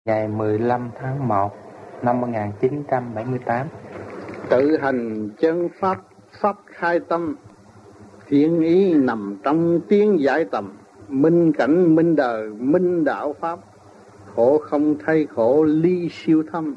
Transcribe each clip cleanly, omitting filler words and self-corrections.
ngày 15 tháng 1 năm 1978. Tự hành chân pháp, pháp khai tâm, thiên ý nằm trong tiếng giải tầm, minh cảnh minh đời minh đạo pháp, khổ không thay khổ ly siêu thâm.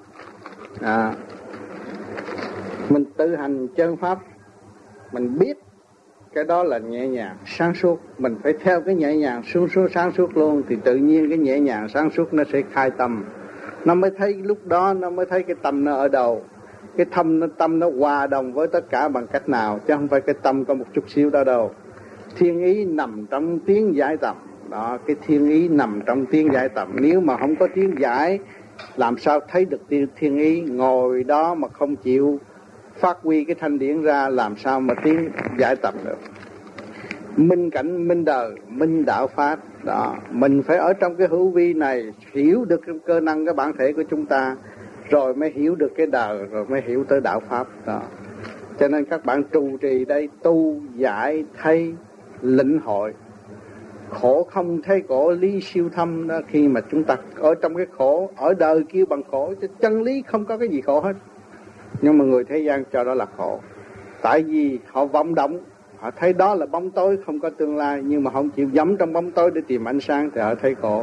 Mình tự hành chân pháp, mình biết cái đó là nhẹ nhàng sáng suốt, mình phải theo cái nhẹ nhàng sáng suốt luôn, thì tự nhiên cái nhẹ nhàng sáng suốt nó sẽ khai tâm. Nó mới thấy lúc đó nó mới thấy cái tâm nó ở đâu, cái tâm nó hòa đồng với tất cả bằng cách nào, chứ không phải cái tâm có một chút xíu đó đâu. Thiên ý nằm trong tiếng giải tầm đó, cái thiên ý nằm trong tiếng giải tầm. Nếu mà không có tiếng giải, làm sao thấy được thiên ý? Ngồi đó mà không chịu phát huy cái thanh điển ra, làm sao mà tiếng giải tầm được? Minh cảnh minh đời minh đạo pháp đó, mình phải ở trong cái hữu vi này, hiểu được cái cơ năng cái bản thể của chúng ta, rồi mới hiểu được cái đời, rồi mới hiểu tới đạo pháp đó. Cho nên các bạn trụ trì đây, tu giải thay lĩnh hội, khổ không thấy khổ ly siêu thâm đó. Khi mà chúng ta ở trong cái khổ, ở đời kêu bằng khổ, chứ chân lý không có cái gì khổ hết, nhưng mà người thế gian cho đó là khổ. Tại vì họ vọng động, họ thấy đó là bóng tối không có tương lai, nhưng mà không chịu dẫm trong bóng tối để tìm ánh sáng thì họ thấy khổ.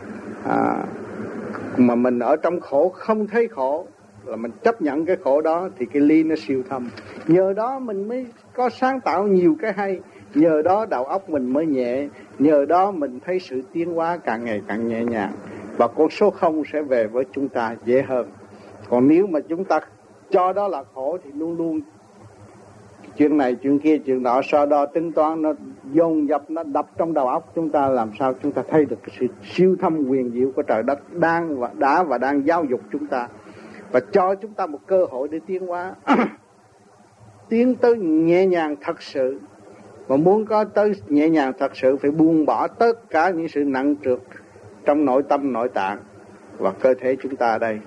Mà mình ở trong khổ không thấy khổ, là mình chấp nhận cái khổ đó, thì cái ly nó siêu thâm. Nhờ đó mình mới có sáng tạo nhiều cái hay, nhờ đó đầu óc mình mới nhẹ, nhờ đó mình thấy sự tiến hóa càng ngày càng nhẹ nhàng, và con số không sẽ về với chúng ta dễ hơn. Còn nếu mà chúng ta cho đó là khổ thì luôn luôn chuyện này chuyện kia chuyện nọ so đo tính toán, nó dồn dập, nó đập trong đầu óc chúng ta, làm sao chúng ta thấy được cái sự siêu thâm huyền diệu của trời đất đang giáo dục chúng ta, và cho chúng ta một cơ hội để tiến hóa. Tiến tới nhẹ nhàng thật sự. Mà muốn có tới nhẹ nhàng thật sự, phải buông bỏ tất cả những sự nặng trược trong nội tâm nội tạng và cơ thể chúng ta đây.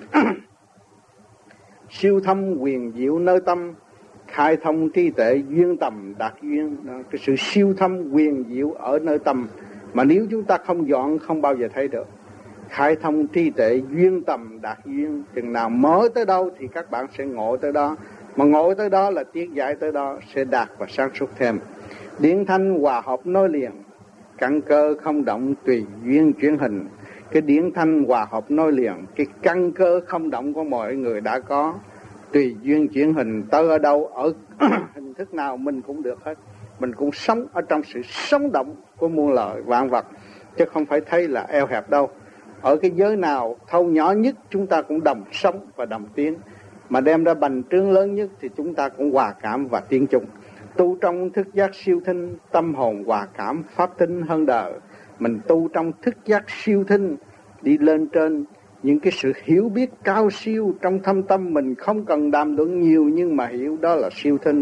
Siêu thâm huyền diệu nơi tâm, khai thông trí tuệ duyên tầm đạt duyên. Cái sự siêu thâm huyền diệu ở nơi tâm, mà nếu chúng ta không dọn không bao giờ thấy được. Khai thông trí tuệ duyên tầm đạt duyên, chừng nào mở tới đâu thì các bạn sẽ ngộ tới đó, mà ngộ tới đó là tiết giải tới đó, sẽ đạt và sáng suốt thêm. Điển thanh hòa hợp nối liền, căn cơ không động tùy duyên chuyển hình. Cái điển thanh hòa hợp nối liền, cái căn cơ không động của mọi người đã có, tùy duyên chuyển hình, tới ở đâu, ở hình thức nào mình cũng được hết. Mình cũng sống ở trong sự sống động của muôn loài vạn vật, chứ không phải thấy là eo hẹp đâu. Ở cái giới nào thâu nhỏ nhất chúng ta cũng đồng sống và đồng tiến, mà đem ra bành trướng lớn nhất thì chúng ta cũng hòa cảm và tiến chung. Tu trong thức giác siêu thinh, tâm hồn hòa cảm pháp tính hơn đời. Mình tu trong thức giác siêu thinh, đi lên trên những cái sự hiểu biết cao siêu trong thâm tâm mình, không cần đàm luận nhiều nhưng mà hiểu đó là siêu thinh.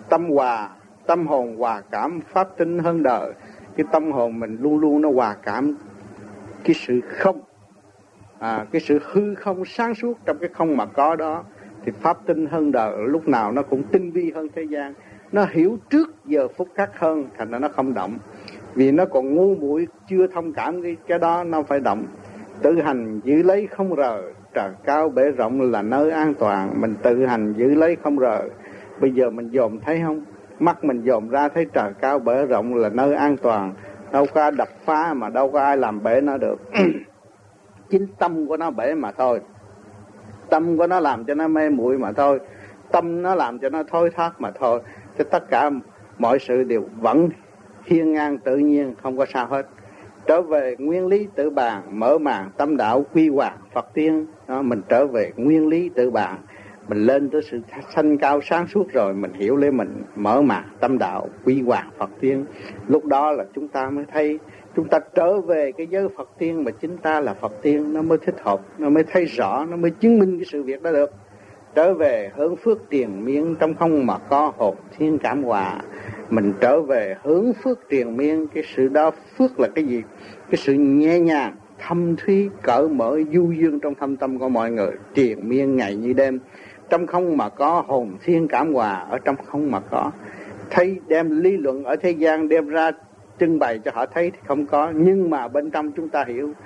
Tâm hồn hòa cảm pháp tính hơn đời. Cái tâm hồn mình luôn luôn nó hòa cảm cái sự không, cái sự hư không sáng suốt trong cái không mà có đó, thì pháp tinh hơn đời, lúc nào nó cũng tinh vi hơn thế gian. Nó hiểu trước giờ phút khắc hơn, thành ra nó không động. Vì nó còn ngu muội chưa thông cảm cái đó, nó phải động. Tự hành giữ lấy không rời, trời cao bể rộng là nơi an toàn. Mình tự hành giữ lấy không rời. Bây giờ mình dòm thấy không? Mắt mình dòm ra thấy trời cao bể rộng là nơi an toàn. Đâu có ai đập phá, mà đâu có ai làm bể nó được. Chính tâm của nó bể mà thôi. Tâm của nó làm cho nó mê muội mà thôi. Tâm nó làm cho nó thối thác mà thôi. Chứ tất cả mọi sự đều vẫn hiên ngang tự nhiên, không có sao hết. Trở về nguyên lý tự bàn, mở màn tâm đạo quy hoàng Phật tiên đó. Mình trở về nguyên lý tự bàn, mình lên tới sự thanh cao sáng suốt rồi, mình hiểu lấy mình, mở màn tâm đạo quy hoàng Phật tiên. Lúc đó là chúng ta mới thấy, chúng ta trở về cái giới Phật tiên mà chính ta là Phật tiên, nó mới thích hợp, nó mới thấy rõ, nó mới chứng minh cái sự việc đó được. Trở về hướng phước triền miên, trong không mà có hồn thiên cảm hòa. Mình trở về hướng phước triền miên, cái sự đó phước là cái gì? Cái sự nhẹ nhàng, thâm thúy, cởi mở, du dương trong thâm tâm của mọi người, triền miên ngày như đêm. Trong không mà có hồn thiên cảm hòa, ở trong không mà có. Thấy đem lý luận ở thế gian đem ra trưng bày cho họ thấy thì không có, nhưng mà bên trong chúng ta hiểu.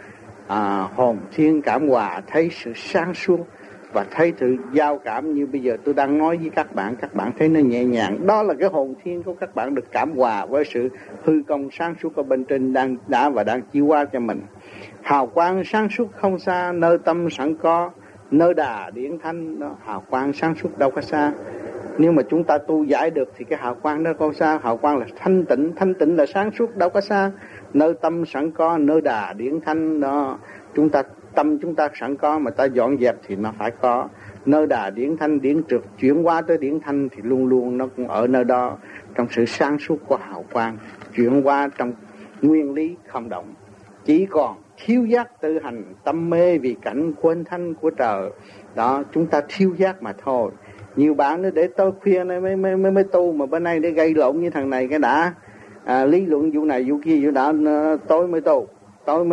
hồn thiên cảm hòa, thấy sự sáng suốt và thấy sự giao cảm. Như bây giờ tôi đang nói với các bạn thấy nó nhẹ nhàng. Đó là cái hồn thiên của các bạn được cảm hòa với sự hư công sáng suốt ở bên trên đang chiếu qua cho mình. Hào quang sáng suốt không xa, nơi tâm sẵn có, nơi đà điển thanh. Đó, hào quang sáng suốt đâu có xa. Nếu mà chúng ta tu giải được thì cái hào quang đó không xa. Hào quang là thanh tịnh là sáng suốt đâu có xa. Nơi tâm sẵn có, nơi đà điển thanh. Đó, tâm chúng ta sẵn có mà ta dọn dẹp thì nó phải có. Nơi đà điển thanh, điển trượt chuyển qua tới điển thanh thì luôn luôn nó cũng ở nơi đó, trong sự sáng suốt của hào quang, chuyển qua trong nguyên lý không động. Chỉ còn thiếu giác tự hành, tâm mê vì cảnh quên thanh của trời. Đó, chúng ta thiếu giác mà thôi. Nhiều bạn nó để tối khuya này mới tu, mà bên này để gây lộn như thằng này cái đã lý luận vụ này vụ kia vụ đó, tối mới tu, tối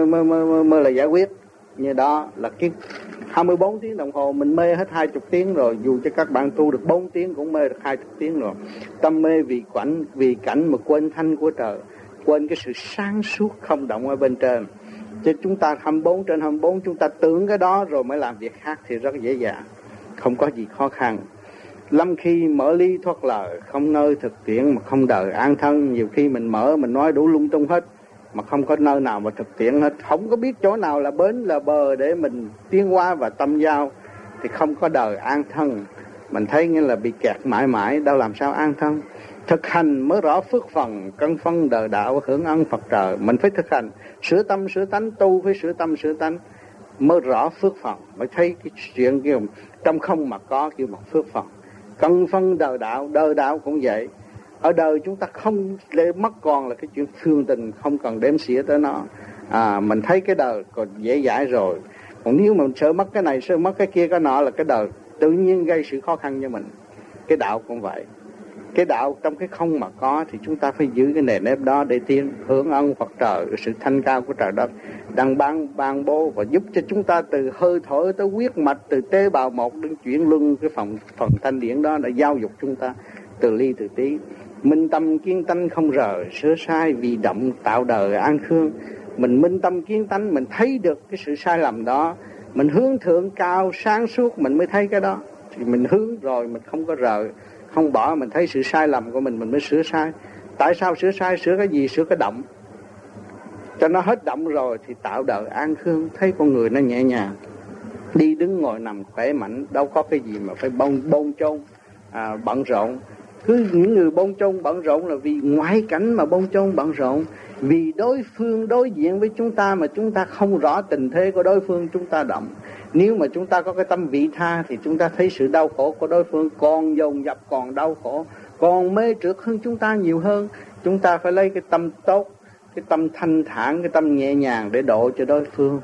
mới là giải quyết. Như đó là cái 24 tiếng đồng hồ mình mê hết 20 tiếng rồi. Dù cho các bạn tu được 4 tiếng cũng mê được 20 tiếng rồi. Tâm mê vì cảnh mà quên thanh của trời, quên cái sự sáng suốt không động ở bên trên. Chứ chúng ta 24/24 chúng ta tưởng cái đó rồi mới làm việc khác thì rất dễ dàng, không có gì khó khăn. Lâm khi mở ly thoát lời, không nơi thực tiễn mà không đời an thân. Nhiều khi mình mở mình nói đủ lung tung hết mà không có nơi nào mà thực tiễn hết, không có biết chỗ nào là bến là bờ để mình tiến qua và tâm giao thì không có đời an thân. Mình thấy nghĩa là bị kẹt mãi mãi, đâu làm sao an thân. Thực hành mới rõ phước phần, cân phân đời đạo hưởng ân Phật trời. Mình phải thực hành, sửa tâm sửa tánh, tu phải sửa tâm sửa tánh mới rõ phước phần, mới thấy cái chuyện kia trong không mà có kêu bằng phước phần. Cân phân đời đạo cũng vậy. Ở đời chúng ta không để mất còn là cái chuyện thương tình, không cần đếm xỉa tới nó. Mình thấy cái đời còn dễ dãi rồi. Còn nếu mà mình sợ mất cái này, sợ mất cái kia cái nọ là cái đời tự nhiên gây sự khó khăn cho mình. Cái đạo cũng vậy. Cái đạo trong cái không mà có thì chúng ta phải giữ cái nền nếp đó để tiến hưởng ân Phật trời, sự thanh cao của trời đất đang ban bố và giúp cho chúng ta từ hơi thở tới huyết mạch, từ tế bào một đến chuyển luân cái phần thanh điển đó đã giáo dục chúng ta từ ly từ tí. Minh tâm kiến tánh không rời, sửa sai vì động tạo đời an khương. Mình minh tâm kiến tánh, mình thấy được cái sự sai lầm đó, mình hướng thượng cao sáng suốt mình mới thấy cái đó. Thì mình hướng rồi mình không có rời, không bỏ, mình thấy sự sai lầm của mình mới sửa sai. Tại sao sửa sai? Sửa cái gì? Sửa cái động. Cho nó hết động rồi thì tạo đời an khương, thấy con người nó nhẹ nhàng, đi đứng ngồi nằm khỏe mạnh, đâu có cái gì mà phải bôn chôn bận rộn. Cứ những người bôn chôn bận rộn là vì ngoại cảnh mà bôn chôn bận rộn, vì đối phương đối diện với chúng ta mà chúng ta không rõ tình thế của đối phương chúng ta động. Nếu mà chúng ta có cái tâm vị tha thì chúng ta thấy sự đau khổ của đối phương còn dồn dập, còn đau khổ, còn mê trượt hơn chúng ta nhiều hơn. Chúng ta phải lấy cái tâm tốt, cái tâm thanh thản, cái tâm nhẹ nhàng để độ cho đối phương.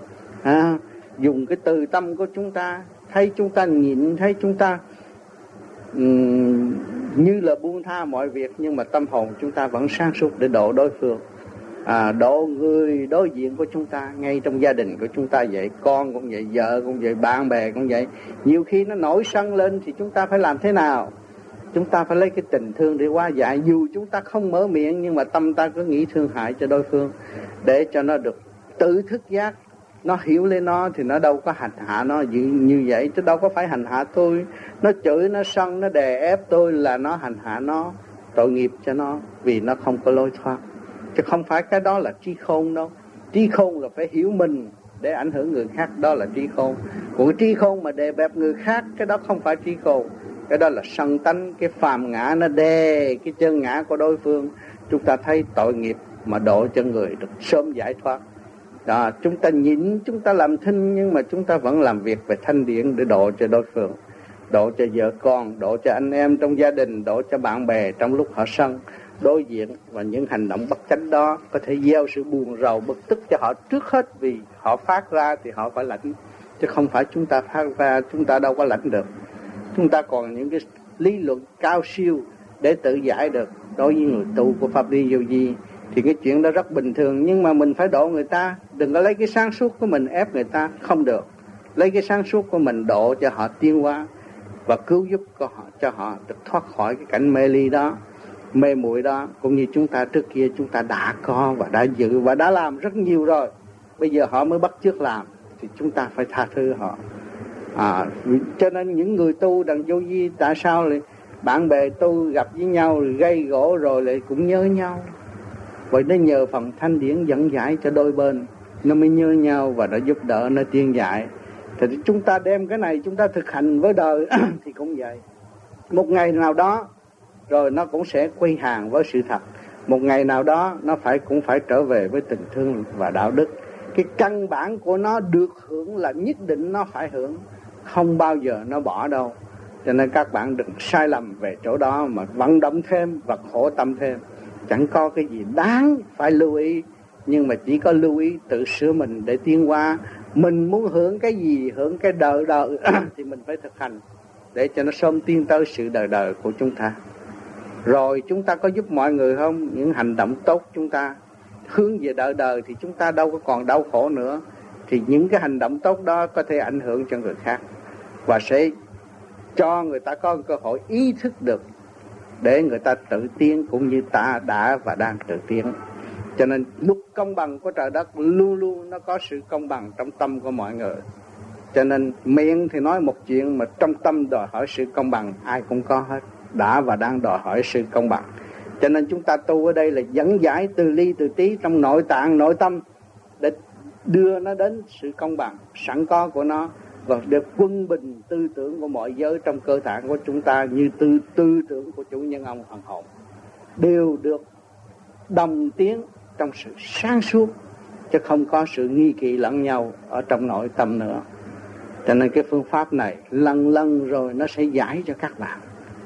Dùng cái từ tâm của chúng ta, thấy chúng ta nhịn, thấy chúng ta như là buông tha mọi việc, nhưng mà tâm hồn chúng ta vẫn sáng suốt để độ đối phương, độ người đối diện của chúng ta. Ngay trong gia đình của chúng ta vậy, con cũng vậy, vợ cũng vậy, bạn bè cũng vậy. Nhiều khi nó nổi sân lên thì chúng ta phải làm thế nào? Chúng ta phải lấy cái tình thương để hóa giải. Dù chúng ta không mở miệng nhưng mà tâm ta cứ nghĩ thương hại cho đối phương, để cho nó được tự thức giác. Nó hiểu lên nó thì nó đâu có hành hạ nó như vậy, chứ đâu có phải hành hạ tôi. Nó chửi, nó sân, nó đè ép tôi là nó hành hạ nó, tội nghiệp cho nó, vì nó không có lối thoát. Chứ không phải cái đó là trí khôn đâu. Trí khôn là phải hiểu mình để ảnh hưởng người khác, đó là trí khôn. Còn cái trí khôn mà đè bẹp người khác, cái đó không phải trí khôn. Cái đó là sân tánh, cái phàm ngã nó đè cái chân ngã của đối phương. Chúng ta thấy tội nghiệp mà độ cho người được sớm giải thoát. Đó, chúng ta nhịn, chúng ta làm thinh, nhưng mà chúng ta vẫn làm việc về thanh điển để độ cho đối phương, độ cho vợ con, độ cho anh em trong gia đình, độ cho bạn bè trong lúc họ sân đối diện. Và những hành động bất chánh đó có thể gieo sự buồn rầu bực tức cho họ trước hết, vì họ phát ra thì họ phải lãnh, chứ không phải chúng ta phát ra chúng ta đâu có lãnh được. Chúng ta còn những cái lý luận cao siêu để tự giải được. Đối với người tu của Pháp Lý Vô Vi thì cái chuyện đó rất bình thường, nhưng mà mình phải độ người ta. Đừng có lấy cái sáng suốt của mình ép người ta, không được. Lấy cái sáng suốt của mình độ cho họ tiến hóa và cứu giúp cho họ được thoát khỏi cái cảnh mê ly đó, mê muội đó. Cũng như chúng ta trước kia chúng ta đã có và đã dự và đã làm rất nhiều rồi. bây giờ họ mới bắt chước làm, thì chúng ta phải tha thứ họ. Cho nên những người tu đằng vô vi, tại sao lại bạn bè tu gặp với nhau gây gỗ rồi lại cũng nhớ nhau? Vậy nó nhờ phần thanh điển dẫn giải cho đôi bên, nó mới nhớ nhau và nó giúp đỡ, nó tiên giải. Thì chúng ta đem cái này chúng ta thực hành với đời thì cũng vậy. Một ngày nào đó rồi nó cũng sẽ quy hàng với sự thật. Một ngày nào đó nó cũng phải trở về với tình thương và đạo đức. Cái căn bản của nó được hưởng là nhất định nó phải hưởng, không bao giờ nó bỏ đâu. Cho nên các bạn đừng sai lầm về chỗ đó mà vận động thêm và khổ tâm thêm. Chẳng có cái gì đáng phải lưu ý, nhưng mà chỉ có lưu ý tự sửa mình để tiến hóa. Mình muốn hưởng cái gì, hưởng cái đời đời thì mình phải thực hành để cho nó sớm tiến tới sự đời đời của chúng ta. Rồi chúng ta có giúp mọi người không? Những hành động tốt chúng ta hướng về đời đời thì chúng ta đâu có còn đau khổ nữa. Thì những cái hành động tốt đó có thể ảnh hưởng cho người khác và sẽ cho người ta có cơ hội ý thức được để người ta tự tiến, cũng như ta đã và đang tự tiến. Cho nên luật công bằng của trời đất luôn luôn nó có sự công bằng trong tâm của mọi người. Cho nên miệng thì nói một chuyện mà trong tâm đòi hỏi sự công bằng, ai cũng có hết, đã và đang đòi hỏi sự công bằng. Cho nên chúng ta tu ở đây là dẫn giải từ ly từ tí trong nội tạng nội tâm để đưa nó đến sự công bằng sẵn có của nó, và được quân bình tư tưởng của mọi giới trong cơ thể của chúng ta, như tư tưởng của chủ nhân ông thần hồn đều được đồng tiến trong sự sáng suốt, chứ không có sự nghi kỵ lẫn nhau ở trong nội tâm nữa. Cho nên cái phương pháp này lần lần rồi nó sẽ giải cho các bạn.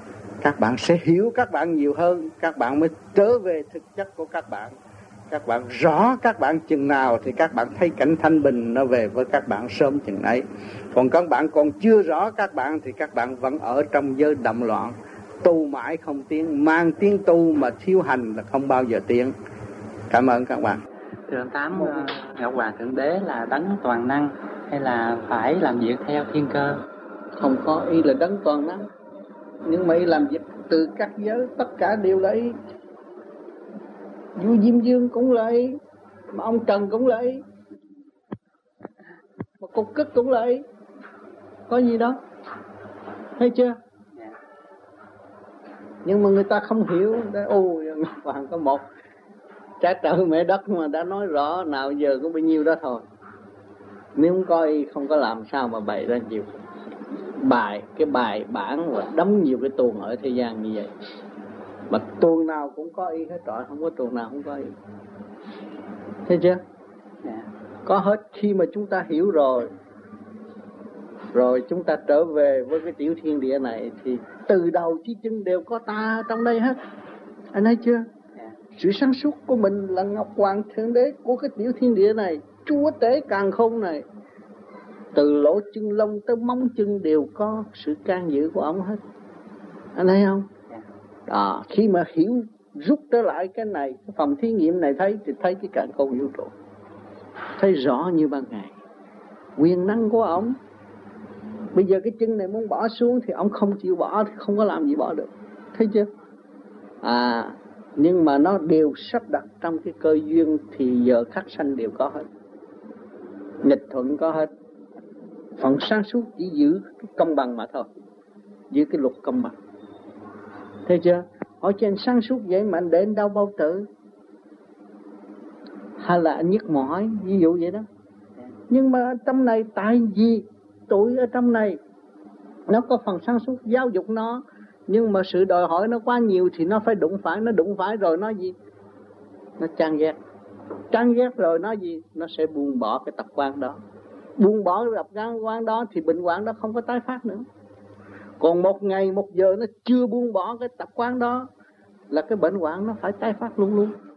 Các bạn sẽ hiểu các bạn nhiều hơn, các bạn mới trở về thực chất của các bạn. Các bạn rõ các bạn chừng nào thì các bạn thấy cảnh thanh bình nó về với các bạn sớm chừng ấy. Còn các bạn còn chưa rõ các bạn thì các bạn vẫn ở trong giới động loạn, tu mãi không tiến, mang tiếng tu mà thiếu hành là không bao giờ tiến. Cảm ơn các bạn. Thượng Tám, Ngọc Hoàng Thượng Đế là đấng toàn năng hay là phải làm việc theo thiên cơ? Không có ý là đấng toàn năng, nhưng mà ý làm việc từ các giới tất cả đều là ý. Vua Diêm Dương cũng là ý, mà ông Trần cũng là ý, mà Cục Cức cũng là ý. Có gì đâu, thấy chưa? Nhưng mà người ta không hiểu. Ôi, Ngọc Hoàng có một trái trời mẹ đất mà đã nói rõ, nào giờ có bao nhiêu đó thôi. Nếu không coi không có làm sao mà bày ra nhiều cái bài bản và đóng nhiều cái tuồng ở thế gian như vậy. Mà tuồng nào cũng có ý hết trọi, không có tuồng nào không có ý. Thấy chưa? Có hết. Khi mà chúng ta hiểu rồi chúng ta trở về với cái tiểu thiên địa này thì từ đầu chí chân đều có ta trong đây hết. Anh thấy chưa? Sự sáng suốt của mình là Ngọc Hoàng Thượng Đế của cái tiểu thiên địa này, chúa tể càn khôn này. Từ lỗ chân lông tới móng chân đều có sự can dự của ông hết. Anh thấy không? Đó, khi mà hiểu rút trở lại cái này, cái phòng thí nghiệm này thấy thì thấy cái càn khôn vũ trụ, thấy rõ như ban ngày. Quyền năng của ông. Bây giờ cái chân này muốn bỏ xuống thì ông không chịu bỏ, thì không có làm gì bỏ được. Thấy chưa? Nhưng mà nó đều sắp đặt trong cái cơ duyên thì giờ khắc sanh đều có hết. Nghịch thuận có hết. Phần sáng suốt chỉ giữ cái công bằng mà thôi, giữ cái luật công bằng. Thấy chưa? Ở trên sáng suốt vậy mà anh để anh đau bao tử, hay là anh nhức mỏi, ví dụ vậy đó. Nhưng mà trong này tại vì tuổi ở trong này nó có phần sáng suốt giáo dục nó, nhưng mà sự đòi hỏi nó quá nhiều thì nó phải đụng phải rồi nó gì? Nó chán ghét rồi nó gì? Nó sẽ buông bỏ cái tập quán đó. Buông bỏ cái tập quán đó thì bệnh hoạn đó không có tái phát nữa. Còn một ngày một giờ nó chưa buông bỏ cái tập quán đó là cái bệnh hoạn nó phải tái phát luôn luôn.